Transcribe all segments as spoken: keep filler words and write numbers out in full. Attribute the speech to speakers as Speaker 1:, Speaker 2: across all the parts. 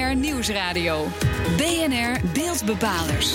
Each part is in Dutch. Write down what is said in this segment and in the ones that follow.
Speaker 1: R Nieuwsradio. B N R Beeldbepalers.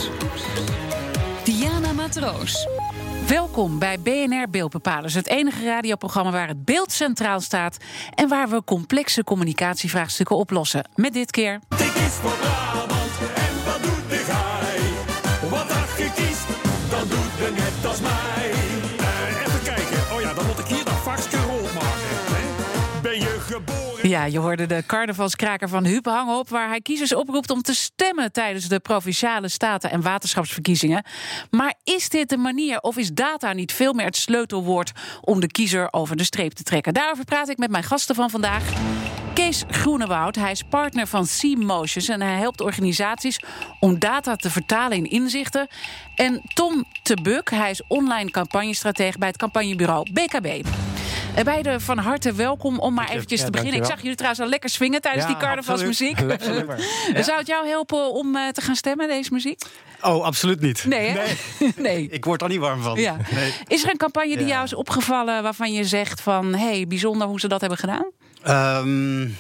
Speaker 1: Diana Matroos.
Speaker 2: Welkom bij B N R Beeldbepalers, het enige radioprogramma waar het beeld centraal staat en waar we complexe communicatievraagstukken oplossen. Met dit keer...
Speaker 3: Ik kies voor Brabant en wat doet de gaai? Wat dacht je kiest, dan doet de net als mij. Uh, even kijken, oh ja, dan moet ik hier dat vakje rood maken. Hè? Ben je geboren...
Speaker 2: Ja, je hoorde de carnavalskraker van Huub Hangop, waar hij kiezers oproept om te stemmen tijdens de provinciale staten- en waterschapsverkiezingen. Maar is dit de manier of is data niet veel meer het sleutelwoord om de kiezer over de streep te trekken? Daarover praat ik met mijn gasten van vandaag. Kees Groenewoud, hij is partner van C-Motions en hij helpt organisaties om data te vertalen in inzichten. En Tom te Buk, hij is online campagnestratege bij het campagnebureau B K B. Beiden van harte welkom om maar eventjes ja, te beginnen. Ik zag jullie trouwens al lekker swingen tijdens ja, die carnavalsmuziek. Ja. Zou het jou helpen om uh, te gaan stemmen, deze muziek?
Speaker 4: Oh, absoluut niet.
Speaker 2: Nee, hè? Nee. nee.
Speaker 4: Ik word er niet warm van.
Speaker 2: Ja.
Speaker 4: Nee.
Speaker 2: Is er een campagne die ja. jou is opgevallen waarvan je zegt van... hé, hey, bijzonder hoe ze dat hebben gedaan?
Speaker 4: Um,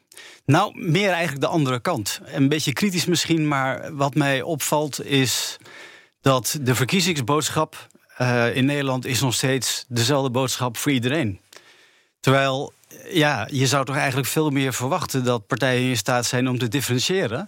Speaker 4: nou, meer eigenlijk de andere kant. Een beetje kritisch misschien, maar wat mij opvalt is... dat de verkiezingsboodschap uh, in Nederland is nog steeds dezelfde boodschap voor iedereen. Terwijl, ja, je zou toch eigenlijk veel meer verwachten... dat partijen in staat zijn om te differentiëren...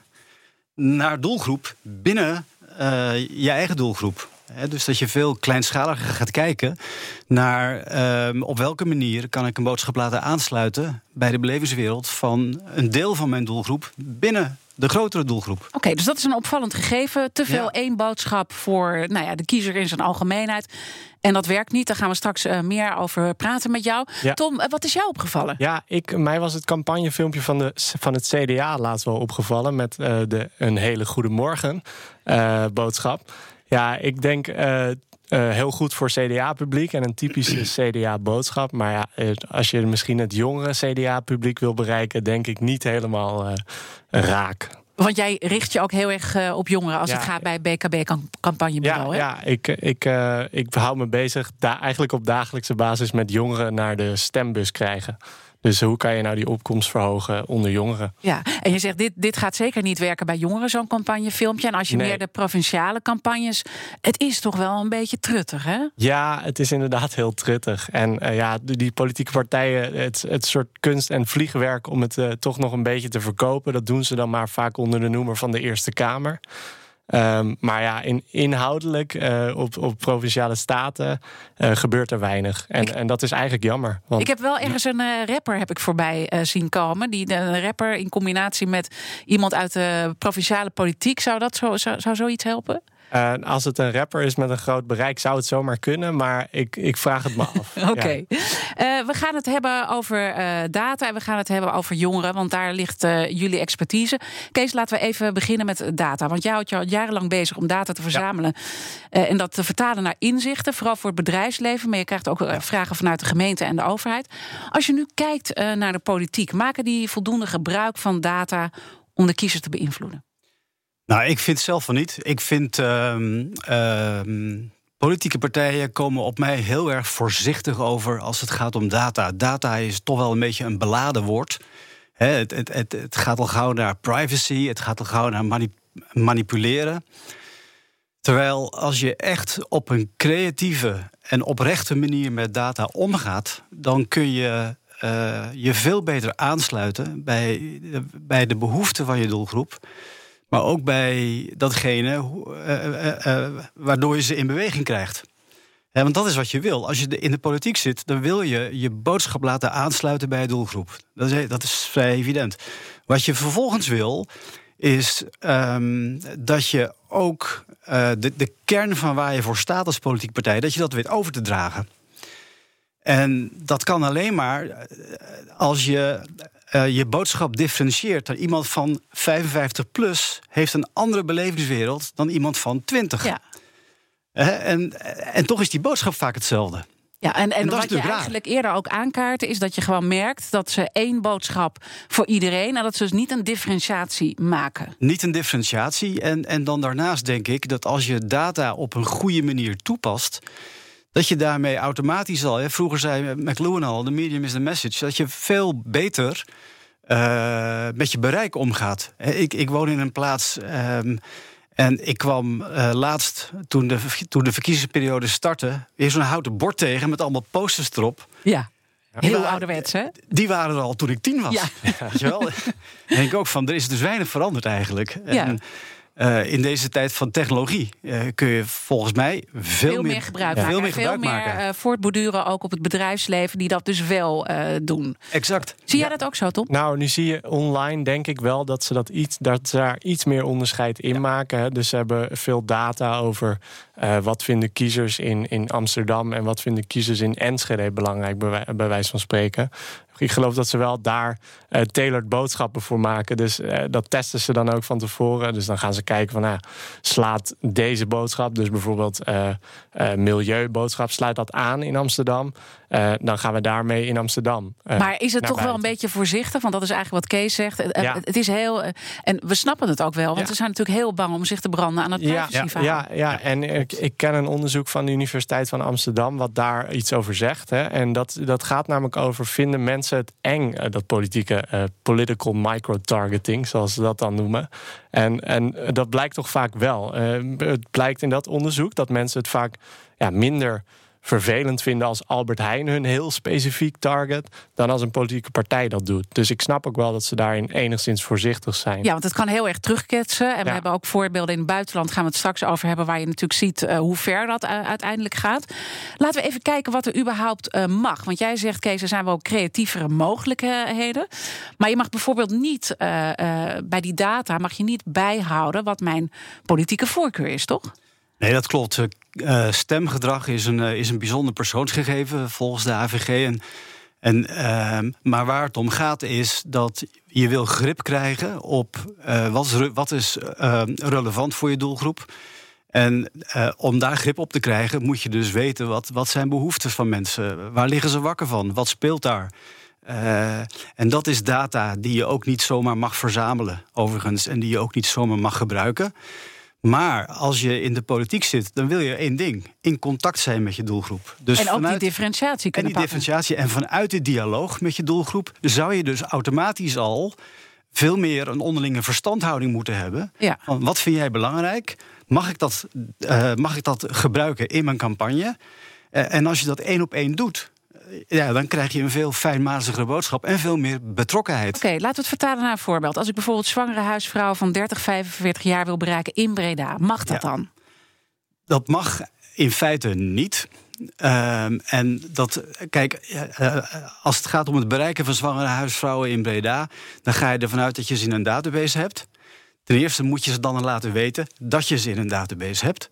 Speaker 4: naar doelgroep binnen uh, je eigen doelgroep. He, dus dat je veel kleinschaliger gaat kijken naar uh, op welke manier kan ik een boodschap laten aansluiten bij de belevingswereld van een deel van mijn doelgroep binnen de grotere doelgroep.
Speaker 2: Oké, okay, dus dat is een opvallend gegeven. Te veel ja. één boodschap voor nou ja, de kiezer in zijn algemeenheid. En dat werkt niet. Daar gaan we straks uh, meer over praten met jou. Ja. Tom, uh, wat is jou opgevallen?
Speaker 5: Ja, ik, mij was het campagnefilmpje van, de, van het C D A laatst wel opgevallen... met uh, de een hele goede morgen uh, boodschap. Ja, ik denk uh, uh, heel goed voor C D A-publiek en een typische C D A-boodschap. Maar ja, als je misschien het jongere C D A-publiek wil bereiken... denk ik niet helemaal uh, raak.
Speaker 2: Want jij richt je ook heel erg uh, op jongeren als ja, het gaat bij B K B-campagnebureau,
Speaker 5: ja,
Speaker 2: hè?
Speaker 5: Ja, ik, ik, uh, ik hou me bezig da- eigenlijk op dagelijkse basis... met jongeren naar de stembus krijgen. Dus hoe kan je nou die opkomst verhogen onder jongeren?
Speaker 2: Ja, en je zegt, dit, dit gaat zeker niet werken bij jongeren, zo'n campagnefilmpje. En als je nee. meer de provinciale campagnes... het is toch wel een beetje truttig, hè?
Speaker 5: Ja, het is inderdaad heel truttig. En uh, ja, die politieke partijen, het, het soort kunst en vliegwerk... om het uh, toch nog een beetje te verkopen... dat doen ze dan maar vaak onder de noemer van de Eerste Kamer... Um, maar ja, in, inhoudelijk uh, op, op provinciale staten uh, gebeurt er weinig. En, ik, en dat is eigenlijk jammer. Want...
Speaker 2: Ik heb wel ergens een uh, rapper heb ik voorbij uh, zien komen. Die, een rapper in combinatie met iemand uit de provinciale politiek. Zou dat zo, zou, zou zoiets helpen?
Speaker 5: Uh, als het een rapper is met een groot bereik, zou het zomaar kunnen. Maar ik, ik vraag het me af.
Speaker 2: Oké. Okay. Ja. Uh, we gaan het hebben over uh, data en we gaan het hebben over jongeren. Want daar ligt uh, jullie expertise. Kees, laten we even beginnen met data. Want jij houdt je al jarenlang bezig om data te verzamelen. Ja. Uh, en dat te vertalen naar inzichten. Vooral voor het bedrijfsleven. Maar je krijgt ook uh, vragen vanuit de gemeente en de overheid. Als je nu kijkt uh, naar de politiek. Maken die voldoende gebruik van data om de kiezer te beïnvloeden?
Speaker 4: Nou, ik vind zelf van niet. Ik vind uh, uh, politieke partijen komen op mij heel erg voorzichtig over als het gaat om data. Data is toch wel een beetje een beladen woord. He, het, het, het, het gaat al gauw naar privacy, het gaat al gauw naar manip- manipuleren. Terwijl als je echt op een creatieve en oprechte manier met data omgaat, dan kun je uh, je veel beter aansluiten bij, bij de behoeften van je doelgroep. Maar ook bij datgene uh, uh, uh, waardoor je ze in beweging krijgt. Ja, want dat is wat je wil. Als je in de politiek zit, dan wil je je boodschap laten aansluiten bij je doelgroep. Dat is, dat is vrij evident. Wat je vervolgens wil, is um, dat je ook uh, de, de kern van waar je voor staat als politieke partij, dat je dat weet over te dragen. En dat kan alleen maar als je uh, je boodschap differentieert. Dat iemand van vijfenvijftig plus heeft een andere belevingswereld dan iemand van twintig.
Speaker 2: Ja.
Speaker 4: Uh, en, en toch is die boodschap vaak hetzelfde.
Speaker 2: Ja, en, en, en wat je
Speaker 4: raar.
Speaker 2: eigenlijk eerder ook aankaarten is dat je gewoon merkt dat ze één boodschap voor iedereen en dat ze dus niet een differentiatie maken.
Speaker 4: Niet een differentiatie. En, en dan daarnaast denk ik dat als je data op een goede manier toepast, dat je daarmee automatisch al, hè, vroeger zei McLuhan al, the medium is the message, dat je veel beter uh, met je bereik omgaat. Ik, ik woon in een plaats... Um, En ik kwam uh, laatst, toen de, toen de verkiezingsperiode startte... weer zo'n houten bord tegen met allemaal posters erop.
Speaker 2: Ja, heel
Speaker 4: waren,
Speaker 2: ouderwets, hè?
Speaker 4: Die waren er al toen ik tien was.
Speaker 2: Ja.
Speaker 4: Weet je wel? Dan denk ik ook van, er is dus weinig veranderd eigenlijk.
Speaker 2: Ja.
Speaker 4: En, uh, in deze tijd van technologie uh, kun je volgens mij veel,
Speaker 2: veel meer,
Speaker 4: meer
Speaker 2: gebruik
Speaker 4: ja.
Speaker 2: maken.
Speaker 4: Veel meer,
Speaker 2: veel
Speaker 4: gebruik
Speaker 2: meer
Speaker 4: maken.
Speaker 2: Uh, voortborduren ook op het bedrijfsleven... die dat dus wel uh, doen.
Speaker 4: Exact.
Speaker 2: Zie jij
Speaker 4: ja.
Speaker 2: dat ook zo, Tom?
Speaker 5: Nou, nu zie je online denk ik wel dat ze, dat iets, dat ze daar iets meer onderscheid in ja. maken. Hè. Dus ze hebben veel data over uh, wat vinden kiezers in, in Amsterdam... en wat vinden kiezers in Enschede belangrijk, bij, wij, bij wijze van spreken. Ik geloof dat ze wel daar uh, tailored boodschappen voor maken. Dus uh, dat testen ze dan ook van tevoren. Dus dan gaan ze kijken van, nou, slaat deze boodschap... dus bijvoorbeeld uh, uh, milieuboodschap, sluit dat aan in Amsterdam... Uh, dan gaan we daarmee in Amsterdam. Uh,
Speaker 2: maar is het toch
Speaker 5: buiten.
Speaker 2: wel een beetje voorzichtig? Want dat is eigenlijk wat Kees zegt. Uh,
Speaker 5: Ja.
Speaker 2: Het is heel... Uh, en we snappen het ook wel. Want
Speaker 5: Ja.
Speaker 2: ze zijn natuurlijk heel bang om zich te branden aan het privacyverhaal.
Speaker 5: Ja, ja, ja, en ik, ik ken een onderzoek van de Universiteit van Amsterdam... wat daar iets over zegt. Hè. En dat, dat gaat namelijk over, vinden mensen het eng... Uh, dat politieke uh, political micro-targeting, zoals ze dat dan noemen. En, en dat blijkt toch vaak wel. Uh, het blijkt in dat onderzoek dat mensen het vaak ja, minder... vervelend vinden als Albert Heijn hun heel specifiek target... dan als een politieke partij dat doet. Dus ik snap ook wel dat ze daarin enigszins voorzichtig zijn.
Speaker 2: Ja, want het kan heel erg terugketsen. En
Speaker 5: Ja.
Speaker 2: we hebben ook voorbeelden in het buitenland... gaan we het straks over hebben... waar je natuurlijk ziet uh, hoe ver dat uh, uiteindelijk gaat. Laten we even kijken wat er überhaupt uh, mag. Want jij zegt, Kees, er zijn wel creatievere mogelijkheden. Maar je mag bijvoorbeeld niet... Uh, uh, bij die data mag je niet bijhouden... wat mijn politieke voorkeur is, toch?
Speaker 4: Nee, dat klopt. Uh, stemgedrag is een, uh, is een bijzonder persoonsgegeven volgens de A V G. En, en, uh, maar waar het om gaat is dat je wil grip krijgen op uh, wat is, wat is uh, relevant voor je doelgroep. En uh, om daar grip op te krijgen moet je dus weten wat, wat zijn behoeftes van mensen. Waar liggen ze wakker van? Wat speelt daar? Uh, en dat is data die je ook niet zomaar mag verzamelen, overigens. En die je ook niet zomaar mag gebruiken. Maar als je in de politiek zit, dan wil je één ding: in contact zijn met je doelgroep. Dus
Speaker 2: en ook
Speaker 4: vanuit,
Speaker 2: die differentiatie kunnen
Speaker 4: En die
Speaker 2: pakken.
Speaker 4: differentiatie. En vanuit de dialoog met je doelgroep zou je dus automatisch al veel meer een onderlinge verstandhouding moeten hebben.
Speaker 2: Ja.
Speaker 4: Van wat vind jij belangrijk? Mag ik dat, uh, mag ik dat gebruiken in mijn campagne? Uh, en als je dat één op één doet, ja, dan krijg je een veel fijnmazigere boodschap en veel meer betrokkenheid.
Speaker 2: Oké, okay, laten we het vertalen naar een voorbeeld. Als ik bijvoorbeeld zwangere huisvrouw van dertig, vijfenveertig jaar wil bereiken in Breda, mag dat ja. dan?
Speaker 4: Dat mag in feite niet. Uh, en dat, kijk, uh, als het gaat om het bereiken van zwangere huisvrouwen in Breda, dan ga je ervan uit dat je ze in een database hebt. Ten eerste moet je ze dan laten weten dat je ze in een database hebt.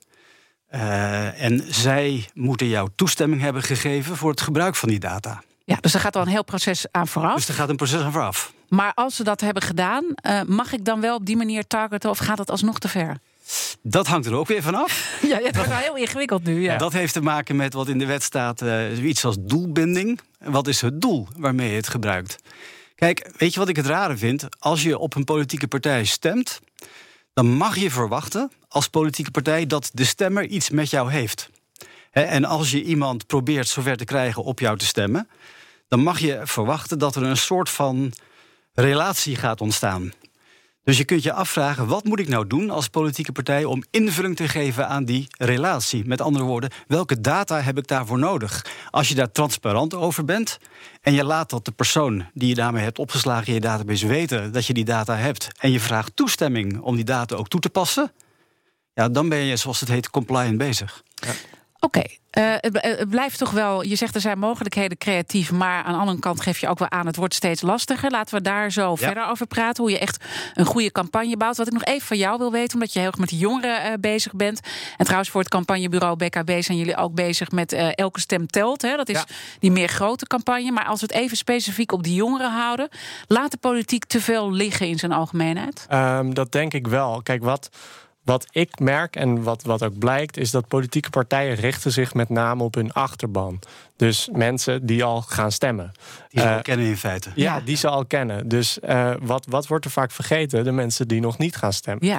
Speaker 4: Uh, en zij moeten jou toestemming hebben gegeven voor het gebruik van die data.
Speaker 2: Ja, dus er gaat al een heel proces aan vooraf.
Speaker 4: Dus er gaat een proces aan vooraf.
Speaker 2: Maar als ze dat hebben gedaan, uh, mag ik dan wel op die manier targeten of gaat het alsnog te ver?
Speaker 4: Dat hangt er ook weer vanaf.
Speaker 2: Ja, het wordt wel heel ingewikkeld nu. Ja.
Speaker 4: Dat heeft te maken met wat in de wet staat, uh, zoiets als doelbinding. Wat is het doel waarmee je het gebruikt? Kijk, weet je wat ik het rare vind? Als je op een politieke partij stemt, dan mag je verwachten als politieke partij dat de stemmer iets met jou heeft. He, en als je iemand probeert zover te krijgen op jou te stemmen, dan mag je verwachten dat er een soort van relatie gaat ontstaan. Dus je kunt je afvragen, wat moet ik nou doen als politieke partij om invulling te geven aan die relatie? Met andere woorden, welke data heb ik daarvoor nodig? Als je daar transparant over bent en je laat dat de persoon die je daarmee hebt opgeslagen in je database weten dat je die data hebt en je vraagt toestemming om die data ook toe te passen, ja, dan ben je, zoals het heet, compliant bezig. Ja.
Speaker 2: Oké, okay. uh, het, het blijft toch wel, je zegt er zijn mogelijkheden creatief, maar aan de andere kant geef je ook wel aan, het wordt steeds lastiger. Laten we daar zo ja. verder over praten, hoe je echt een goede campagne bouwt. Wat ik nog even van jou wil weten, omdat je heel erg met de jongeren uh, bezig bent. En trouwens voor het campagnebureau B K B zijn jullie ook bezig met uh, Elke Stem Telt. Hè? Dat is ja. die meer grote campagne. Maar als we het even specifiek op die jongeren houden, laat de politiek te veel liggen in zijn algemeenheid?
Speaker 5: Um, dat denk ik wel. Kijk, wat... Wat ik merk en wat, wat ook blijkt, is dat politieke partijen richten zich met name op hun achterban. Dus mensen die al gaan stemmen.
Speaker 4: Die ze
Speaker 5: uh,
Speaker 4: al kennen in feite.
Speaker 5: Ja, die ze al kennen. Dus uh, wat, wat wordt er vaak vergeten? De mensen die nog niet gaan stemmen.
Speaker 2: Ja.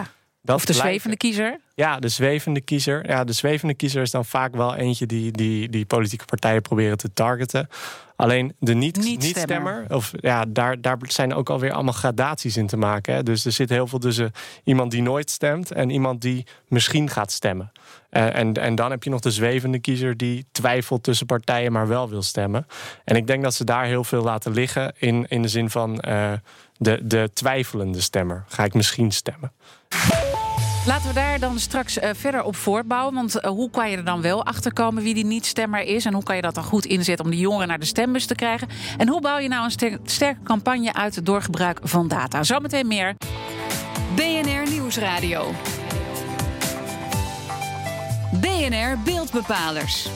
Speaker 5: Dat
Speaker 2: of de
Speaker 5: lijkt-
Speaker 2: zwevende kiezer?
Speaker 5: Ja, de zwevende kiezer. Ja, de zwevende kiezer is dan vaak wel eentje die, die, die politieke partijen proberen te targeten. Alleen de niet-stemmer, niet stemmer, of ja, daar, daar zijn ook alweer allemaal gradaties in te maken. Hè. Dus er zit heel veel tussen iemand die nooit stemt en iemand die misschien gaat stemmen. Uh, en, en dan heb je nog de zwevende kiezer die twijfelt tussen partijen, maar wel wil stemmen. En ik denk dat ze daar heel veel laten liggen in, in de zin van uh, de, de twijfelende stemmer. Ga ik misschien stemmen?
Speaker 2: Laten we daar dan straks uh, verder op voortbouwen. Want uh, hoe kan je er dan wel achter komen wie die niet-stemmer is? En hoe kan je dat dan goed inzetten om die jongeren naar de stembus te krijgen? En hoe bouw je nou een ster- sterke campagne uit door gebruik van data? Zometeen meer.
Speaker 1: B N R Nieuwsradio. B N R Beeldbepalers.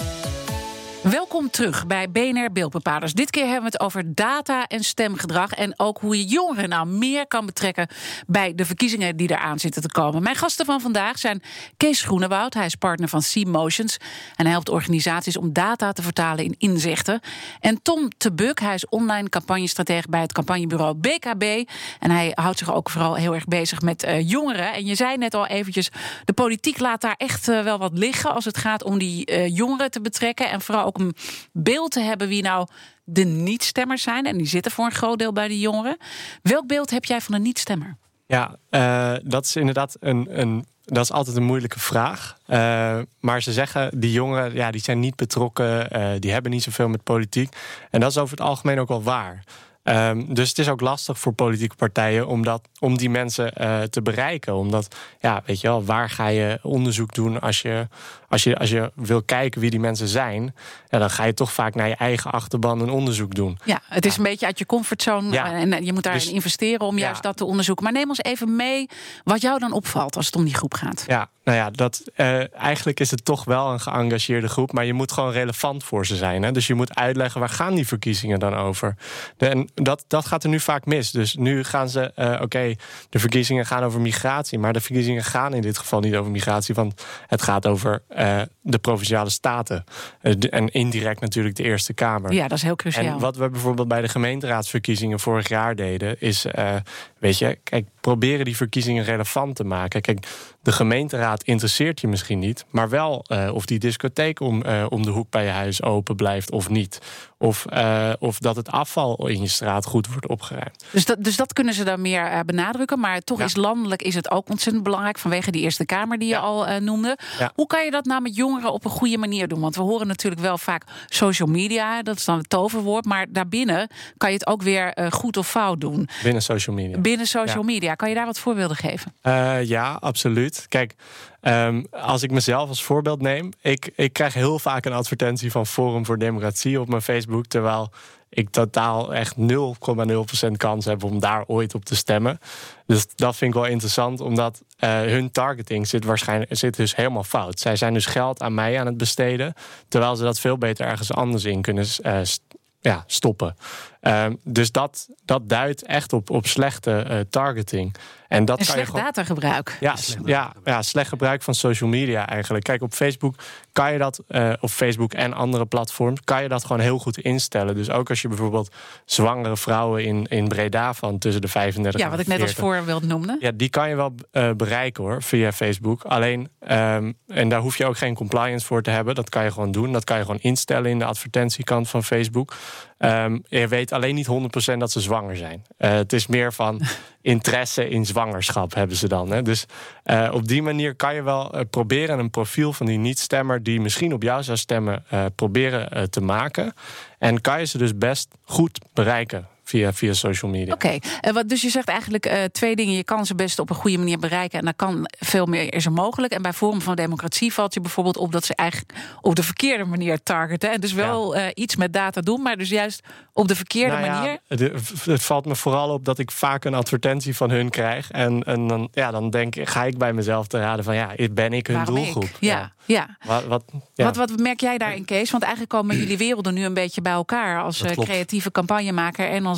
Speaker 2: Welkom terug bij B N R Beeldbepalers. Dit keer hebben we het over data en stemgedrag. En ook hoe je jongeren nou meer kan betrekken bij de verkiezingen die eraan zitten te komen. Mijn gasten van vandaag zijn Kees Groenewoud. Hij is partner van C-Motions. En hij helpt organisaties om data te vertalen in inzichten. En Tom te Buk. Hij is online campagnestratege bij het campagnebureau B K B. En hij houdt zich ook vooral heel erg bezig met uh, jongeren. En je zei net al eventjes, de politiek laat daar echt uh, wel wat liggen als het gaat om die uh, jongeren te betrekken. En vooral ook een beeld te hebben wie nou de niet-stemmers zijn. En die zitten voor een groot deel bij de jongeren. Welk beeld heb jij van een niet-stemmer?
Speaker 5: Ja, uh, dat is inderdaad een, een, dat is altijd een moeilijke vraag. Uh, maar ze zeggen, die jongeren ja, die zijn niet betrokken. Uh, die hebben niet zoveel met politiek. En dat is over het algemeen ook wel waar. Um, dus het is ook lastig voor politieke partijen om, dat, om die mensen uh, te bereiken. Omdat, ja, weet je wel, waar ga je onderzoek doen als je, als je, als je wil kijken wie die mensen zijn? Ja, dan ga je toch vaak naar je eigen achterban een onderzoek doen.
Speaker 2: Ja, het is ja. een beetje uit je comfortzone. Ja. En je moet daarin dus, investeren om juist ja. dat te onderzoeken. Maar neem ons even mee wat jou dan opvalt als het om die groep gaat.
Speaker 5: Ja, nou ja, dat, uh, eigenlijk is het toch wel een geëngageerde groep. Maar je moet gewoon relevant voor ze zijn. Hè? Dus je moet uitleggen, waar gaan die verkiezingen dan over? De, en dat, dat gaat er nu vaak mis. Dus nu gaan ze, uh, oké, okay, de verkiezingen gaan over migratie. Maar de verkiezingen gaan in dit geval niet over migratie. Want het gaat over uh, de provinciale staten. Uh, de, en indirect natuurlijk de Eerste Kamer.
Speaker 2: Ja, dat is heel cruciaal.
Speaker 5: En wat we bijvoorbeeld bij de gemeenteraadsverkiezingen vorig jaar deden, is, uh, weet je, kijk, proberen die verkiezingen relevant te maken. Kijk, de gemeenteraad interesseert je misschien niet, maar wel uh, of die discotheek om, uh, om de hoek bij je huis open blijft of niet. Of, uh, of dat het afval in je straat goed wordt opgeruimd.
Speaker 2: Dus dat, dus dat kunnen ze dan meer uh, benadrukken. Maar toch ja. is landelijk is het ook ontzettend belangrijk vanwege die Eerste Kamer die je ja. al uh, noemde. Ja. Hoe kan je dat nou met jongeren op een goede manier doen? Want we horen natuurlijk wel vaak social media, dat is dan het toverwoord. Maar daarbinnen kan je het ook weer uh, goed of fout doen.
Speaker 5: Binnen social media.
Speaker 2: Binnen social ja. media. Kan je daar wat voorbeelden geven?
Speaker 5: Uh, ja, absoluut. Kijk, Um, als ik mezelf als voorbeeld neem, ik, ik krijg heel vaak een advertentie van Forum voor Democratie op mijn Facebook, terwijl ik totaal echt nul komma nul procent kans heb om daar ooit op te stemmen. Dus dat vind ik wel interessant, omdat uh, hun targeting zit waarschijnlijk zit dus helemaal fout. Zij zijn dus geld aan mij aan het besteden, terwijl ze dat veel beter ergens anders in kunnen uh, st- ja, stoppen. Um, dus dat, dat duidt echt op, op slechte uh, targeting. En, dat
Speaker 2: en
Speaker 5: kan
Speaker 2: slecht
Speaker 5: je gewoon,
Speaker 2: datagebruik.
Speaker 5: Ja, ja, ja, slecht gebruik van social media eigenlijk. Kijk, op Facebook kan je dat, uh, op Facebook en andere platforms, kan je dat gewoon heel goed instellen. Dus ook als je bijvoorbeeld zwangere vrouwen in, in Breda van tussen de vijfendertig
Speaker 2: ja, wat ik net als voorbeeld noemde.
Speaker 5: Ja, die kan je wel uh, bereiken hoor, via Facebook. Alleen, um, en daar hoef je ook geen compliance voor te hebben. Dat kan je gewoon doen. Dat kan je gewoon instellen in de advertentiekant van Facebook. Um, je weet alleen niet honderd procent dat ze zwanger zijn. Uh, het is meer van interesse in zwangerschap hebben ze dan. Hè? Dus uh, op die manier kan je wel uh, proberen een profiel van die niet-stemmer die misschien op jou zou stemmen, uh, proberen uh, te maken. En kan je ze dus best goed bereiken via, via social media.
Speaker 2: Oké, okay. Dus je zegt eigenlijk uh, twee dingen. Je kan ze best op een goede manier bereiken en dan kan veel meer is er mogelijk. En bij Forum van Democratie valt je bijvoorbeeld op dat ze eigenlijk op de verkeerde manier targeten. En dus wel ja. uh, iets met data doen, maar dus juist op de verkeerde nou manier.
Speaker 5: Ja, het, het valt me vooral op dat ik vaak een advertentie van hun krijg. En, en dan, ja, dan denk ik, ga ik bij mezelf te raden van ja, ben ik hun
Speaker 2: Waarom
Speaker 5: doelgroep?
Speaker 2: Ik? Ja, ja. ja.
Speaker 5: Wat, wat, ja.
Speaker 2: Wat, wat merk jij daarin, Kees? Want eigenlijk komen jullie werelden nu een beetje bij elkaar als uh, creatieve campagnemaker en als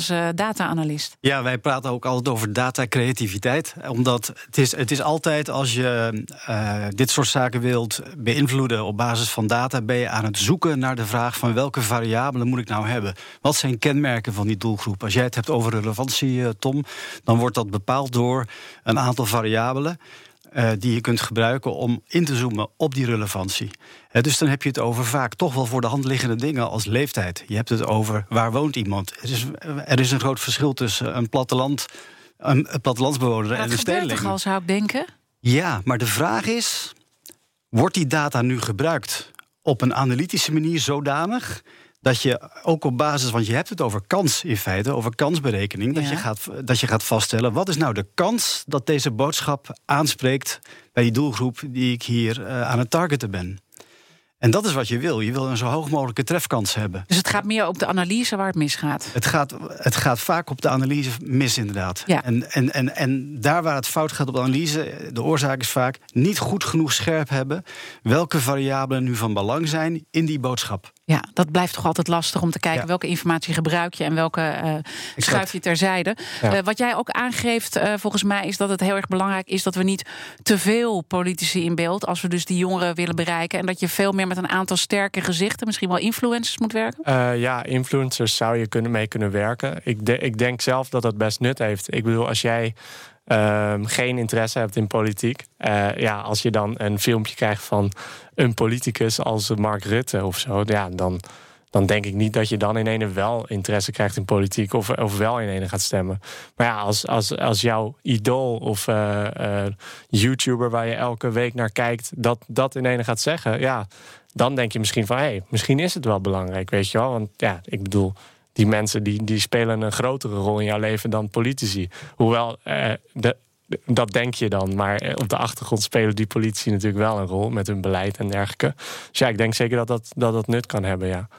Speaker 2: als uh, data-analyst.
Speaker 4: Ja, wij praten ook altijd over data-creativiteit. Omdat het is, het is altijd als je uh, dit soort zaken wilt beïnvloeden op basis van data, ben je aan het zoeken naar de vraag van welke variabelen moet ik nou hebben? Wat zijn kenmerken van die doelgroep? Als jij het hebt over relevantie, uh, Tom, dan wordt dat bepaald door een aantal variabelen Uh, die je kunt gebruiken om in te zoomen op die relevantie. Uh, dus dan heb je het over vaak toch wel voor de hand liggende dingen als leeftijd. Je hebt het over waar woont iemand. Er is, er is een groot verschil tussen een platteland, een, een plattelandsbewoner en een stedeling.
Speaker 2: Dat gebeurt toch al, zou ik denken?
Speaker 4: Ja, maar de vraag is, wordt die data nu gebruikt op een analytische manier zodanig dat je ook op basis, want je hebt het over kans in feite, over kansberekening, dat, ja. je gaat, dat je gaat vaststellen, wat is nou de kans dat deze boodschap aanspreekt bij die doelgroep die ik hier uh, aan het targeten ben. En dat is wat je wil. Je wil een zo hoog mogelijke trefkans hebben.
Speaker 2: Dus het gaat meer op de analyse waar het misgaat?
Speaker 4: Het gaat, het gaat vaak op de analyse mis, inderdaad.
Speaker 2: Ja.
Speaker 4: En, en, en, en daar waar het fout gaat op de analyse, de oorzaak is vaak niet goed genoeg scherp hebben welke variabelen nu van belang zijn in die boodschap.
Speaker 2: Ja, dat blijft toch altijd lastig om te kijken
Speaker 4: ja.
Speaker 2: welke informatie gebruik je en welke uh, schuif je terzijde. Ja. Uh, wat jij ook aangeeft, uh, volgens mij, is dat het heel erg belangrijk is dat we niet te veel politici in beeld, als we dus die jongeren willen bereiken, en dat je veel meer met een aantal sterke gezichten, misschien wel influencers, moet werken?
Speaker 5: Uh, ja, influencers zou je kunnen mee kunnen werken. Ik, de, ik denk zelf dat dat best nut heeft. Ik bedoel, als jij Uh, geen interesse hebt in politiek, Uh, ja, als je dan een filmpje krijgt van een politicus als Mark Rutte of zo, ja, dan, dan denk ik niet dat je dan in ene wel interesse krijgt in politiek of, of wel in ene gaat stemmen. Maar ja, als, als, als jouw idool of uh, uh, YouTuber waar je elke week naar kijkt, dat, dat in ene gaat zeggen, ja, dan denk je misschien van, hé, hey, misschien is het wel belangrijk, weet je wel. Want ja, ik bedoel, die mensen die, die spelen een grotere rol in jouw leven dan politici. Hoewel, eh, de, dat denk je dan. Maar op de achtergrond spelen die politici natuurlijk wel een rol met hun beleid en dergelijke. Dus ja, ik denk zeker dat dat, dat, dat nut kan hebben, ja.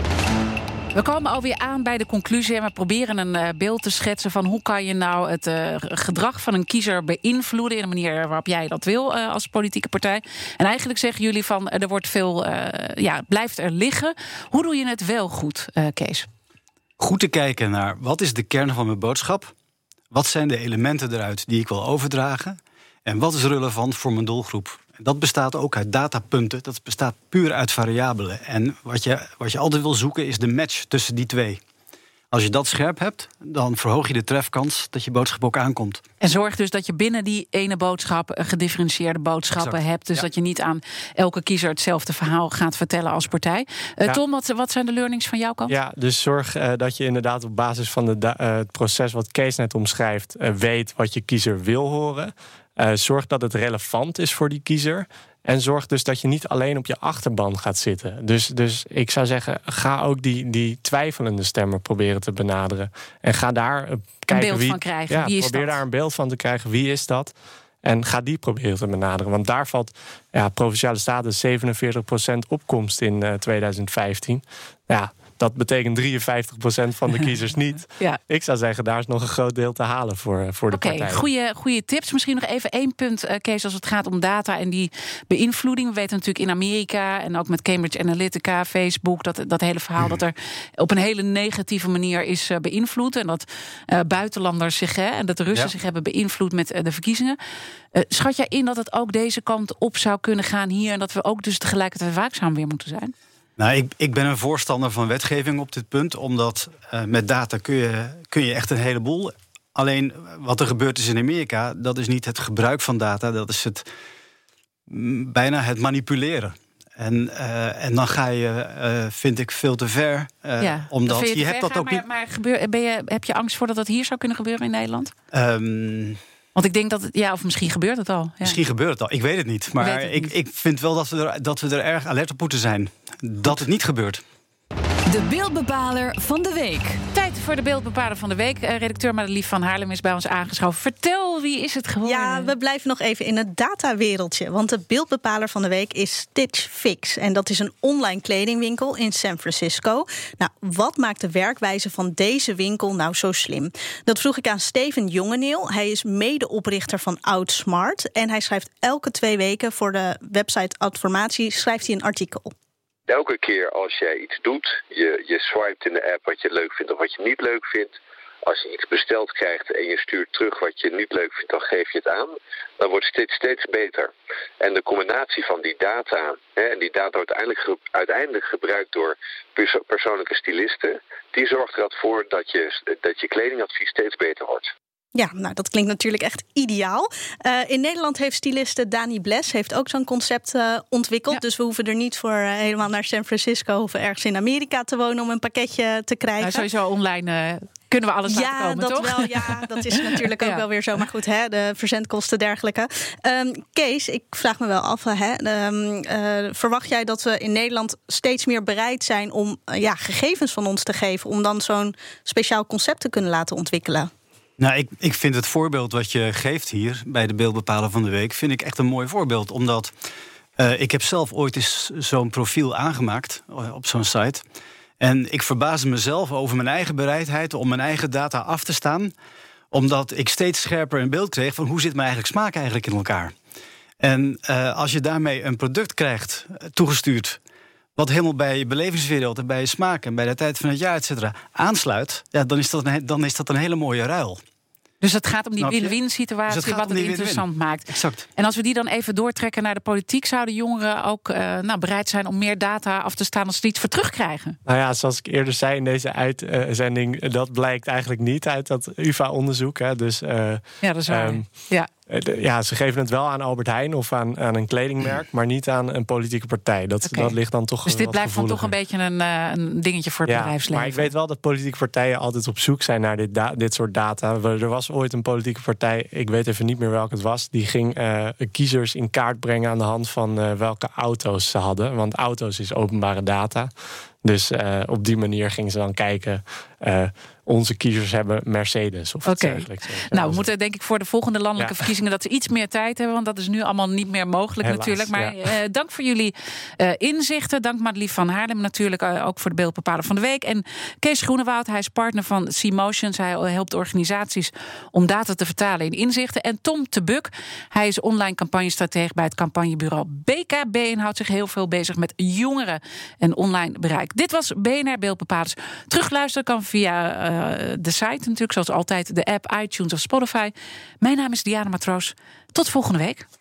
Speaker 2: We komen alweer aan bij de conclusie en we proberen een uh, beeld te schetsen van hoe kan je nou het uh, gedrag van een kiezer beïnvloeden in de manier waarop jij dat wil uh, als politieke partij. En eigenlijk zeggen jullie van uh, er wordt veel, uh, ja, blijft er liggen. Hoe doe je het wel goed, uh, Kees?
Speaker 4: Goed te kijken naar wat is de kern van mijn boodschap? Wat zijn de elementen eruit die ik wil overdragen? En wat is relevant voor mijn doelgroep? Dat bestaat ook uit datapunten, dat bestaat puur uit variabelen. En wat je, wat je altijd wil zoeken is de match tussen die twee. Als je dat scherp hebt, dan verhoog je de trefkans dat je boodschap ook aankomt.
Speaker 2: En zorg dus dat je binnen die ene boodschap gedifferentieerde boodschappen exact. hebt. Dus ja. dat je niet aan elke kiezer hetzelfde verhaal gaat vertellen als partij. Uh, ja. Tom, wat, wat zijn de learnings van jouw kant?
Speaker 5: Ja, dus zorg uh, dat je inderdaad op basis van de da- uh, het proces wat Kees net omschrijft, Uh, weet wat je kiezer wil horen. Uh, zorg dat het relevant is voor die kiezer. En zorg dus dat je niet alleen op je achterban gaat zitten. Dus, dus ik zou zeggen, ga ook die, die twijfelende stemmer proberen te benaderen. En ga daar uh, kijken
Speaker 2: een beeld
Speaker 5: wie,
Speaker 2: van krijgen.
Speaker 5: Ja,
Speaker 2: wie is
Speaker 5: probeer
Speaker 2: dat?
Speaker 5: daar een beeld van te krijgen. Wie is dat? En ga die proberen te benaderen. Want daar valt ja, Provinciale Staten zevenenveertig procent opkomst in uh, tweeduizend vijftien. Ja, dat betekent drieënvijftig procent van de kiezers niet.
Speaker 2: Ja.
Speaker 5: Ik zou zeggen, daar is nog een groot deel te halen voor, voor de
Speaker 2: okay,
Speaker 5: partijen.
Speaker 2: Oké, goede tips. Misschien nog even één punt, uh, Kees, als het gaat om data en die beïnvloeding. We weten natuurlijk in Amerika en ook met Cambridge Analytica, Facebook, dat, dat hele verhaal dat er op een hele negatieve manier is uh, beïnvloed. En dat uh, buitenlanders zich, hè, en dat de Russen ja. zich hebben beïnvloed met uh, de verkiezingen. Uh, schat jij in dat het ook deze kant op zou kunnen gaan hier en dat we ook dus tegelijkertijd waakzaam weer moeten zijn?
Speaker 4: Nou, ik, ik ben een voorstander van wetgeving op dit punt, omdat uh, met data kun je, kun je echt een heleboel. Alleen wat er gebeurd is in Amerika, dat is niet het gebruik van data, dat is het m, bijna het manipuleren. En, uh, en dan ga je, uh, vind ik, veel te ver. Uh,
Speaker 2: ja,
Speaker 4: omdat je,
Speaker 2: je
Speaker 4: hebt dat
Speaker 2: gaan,
Speaker 4: ook
Speaker 2: maar,
Speaker 4: niet.
Speaker 2: Maar gebeur, ben je, heb je angst voor dat dat hier zou kunnen gebeuren in Nederland?
Speaker 4: Um,
Speaker 2: Want ik denk dat het, ja, of misschien gebeurt het al. Ja.
Speaker 4: Misschien gebeurt het al, ik weet het niet. Maar
Speaker 2: het
Speaker 4: ik,
Speaker 2: niet.
Speaker 4: ik vind wel dat we, er, dat we er erg alert op moeten zijn. Dat het niet gebeurt.
Speaker 1: De beeldbepaler van de week.
Speaker 2: Tijd voor de beeldbepaler van de week. Uh, redacteur Madelief van Haarlem is bij ons aangeschoven. Vertel, wie is het geworden?
Speaker 6: Ja, we blijven nog even in het datawereldje. Want de beeldbepaler van de week is Stitch Fix. En dat is een online kledingwinkel in San Francisco. Nou, wat maakt de werkwijze van deze winkel nou zo slim? Dat vroeg ik aan Steven Jongeneel. Hij is medeoprichter van Outsmart. En hij schrijft elke twee weken voor de website Adformatie schrijft hij een artikel.
Speaker 7: Elke keer als jij iets doet, je, je swipet in de app wat je leuk vindt of wat je niet leuk vindt, Als je iets besteld krijgt en je stuurt terug wat je niet leuk vindt, dan geef je het aan. Dan wordt het steeds, steeds beter. En de combinatie van die data, hè, en die data wordt uiteindelijk, ge- uiteindelijk gebruikt door perso- persoonlijke stylisten, die zorgt er voor dat je, dat je kledingadvies steeds beter wordt.
Speaker 6: Ja, nou dat klinkt natuurlijk echt ideaal. Uh, in Nederland heeft styliste Dani Bles heeft ook zo'n concept uh, ontwikkeld. Ja. Dus we hoeven er niet voor uh, helemaal naar San Francisco of ergens in Amerika te wonen om een pakketje te krijgen.
Speaker 2: Nou, sowieso online uh, kunnen we alles laten
Speaker 6: ja,
Speaker 2: komen,
Speaker 6: dat
Speaker 2: toch?
Speaker 6: Wel, ja, dat is natuurlijk ook ja. wel weer zo. Maar goed, hè, de verzendkosten dergelijke. Um, Kees, ik vraag me wel af, hè, um, uh, verwacht jij dat we in Nederland steeds meer bereid zijn om uh, ja, gegevens van ons te geven, om dan zo'n speciaal concept te kunnen laten ontwikkelen?
Speaker 4: Nou, ik, ik vind het voorbeeld wat je geeft hier bij de Beeldbepaler van de Week, vind ik echt een mooi voorbeeld. Omdat uh, ik heb zelf ooit eens zo'n profiel aangemaakt op zo'n site. En ik verbaasde mezelf over mijn eigen bereidheid om mijn eigen data af te staan. Omdat ik steeds scherper in beeld kreeg van hoe zit mijn eigen smaak eigenlijk in elkaar. En uh, als je daarmee een product krijgt, uh, toegestuurd, wat helemaal bij je belevingswereld en bij je smaak en bij de tijd van het jaar, et cetera, aansluit, ja, dan is dat een, dan is dat een hele mooie ruil.
Speaker 2: Dus het gaat om die
Speaker 4: Snap je?
Speaker 2: win-win situatie,
Speaker 4: Dus het gaat
Speaker 2: wat
Speaker 4: om
Speaker 2: het
Speaker 4: die
Speaker 2: interessant
Speaker 4: win-win.
Speaker 2: maakt.
Speaker 4: Exact.
Speaker 2: En als we die dan even doortrekken naar de politiek, zouden jongeren ook uh, nou, bereid zijn om meer data af te staan als ze er iets voor terugkrijgen?
Speaker 5: Nou ja, zoals ik eerder zei in deze uitzending, dat blijkt eigenlijk niet uit dat U vA onderzoek. Hè. Dus, uh,
Speaker 2: ja, dat is waar. Um, ja.
Speaker 5: Ja, ze geven het wel aan Albert Heijn of aan, aan een kledingmerk, maar niet aan een politieke partij. Dat, okay. dat ligt dan toch.
Speaker 2: Dus dit blijft dan toch een beetje een, uh, een dingetje voor het
Speaker 5: ja,
Speaker 2: bedrijfsleven.
Speaker 5: Maar ik weet wel dat politieke partijen altijd op zoek zijn naar dit, da- dit soort data. Er was ooit een politieke partij, ik weet even niet meer welke het was, die ging uh, kiezers in kaart brengen aan de hand van uh, welke auto's ze hadden. Want auto's is openbare data. Dus uh, op die manier gingen ze dan kijken. Uh, onze kiezers hebben Mercedes of iets dergelijks.
Speaker 2: Nou, we moeten denk ik voor de volgende landelijke ja. verkiezingen dat ze iets meer tijd hebben, want dat is nu allemaal niet meer mogelijk. Helaas, natuurlijk. Maar ja. uh, dank voor jullie uh, inzichten. Dank Madelief van Haarlem natuurlijk uh, ook voor de Beeldbepaler van de Week. En Kees Groenewoud, hij is partner van C-Motions. Hij helpt organisaties om data te vertalen in inzichten. En Tom te Buk, hij is online campagnestratege bij het campagnebureau B K B en houdt zich heel veel bezig met jongeren en online bereik. Dit was B N R Beeldbepalers. Terugluisteren kan via uh, de site natuurlijk, zoals altijd, de app, iTunes of Spotify. Mijn naam is Diana Matroos. Tot volgende week.